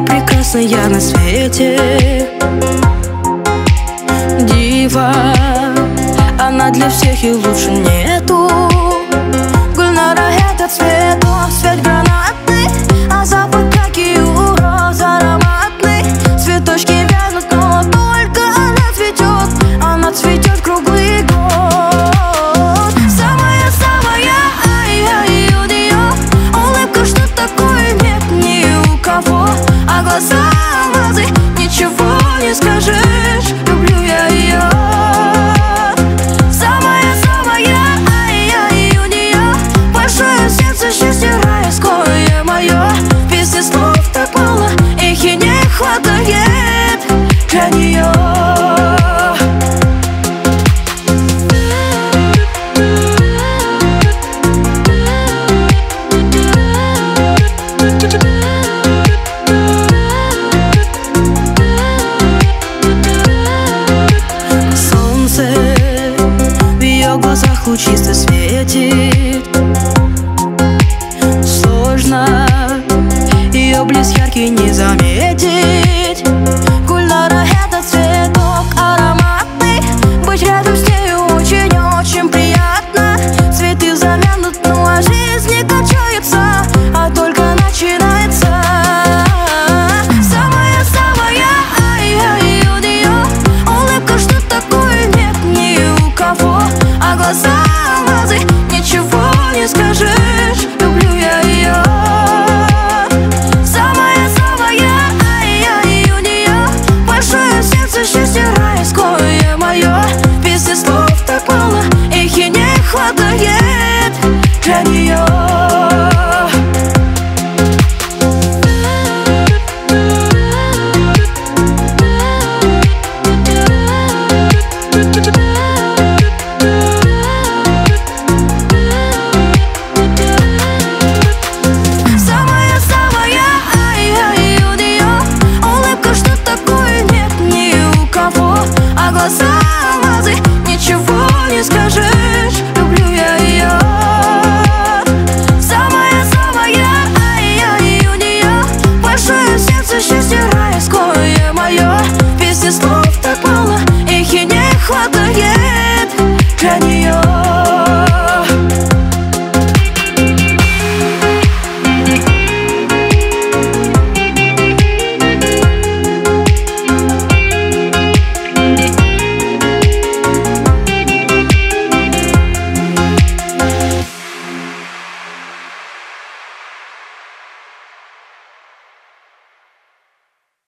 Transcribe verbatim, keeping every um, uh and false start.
прекрасная на свете. Дива, она для всех и лучше нету. Гульнара — это цветок, цвет гранатный, а запах как и у роз ароматный. Цветочки вянут, но только она цветет, она цветет круглый год. Самая-самая, ай-ай, у нее улыбка, что такое нет ни у кого. А глаза алмазы, ничего не скажешь, люблю я ее. Самая-самая, ай-ай, у нее большое сердце, счастье райское мое. Без слов так мало, их и не хватает для нее. В глазах лучисто светит. Сложно ее блеск яркий не заметить.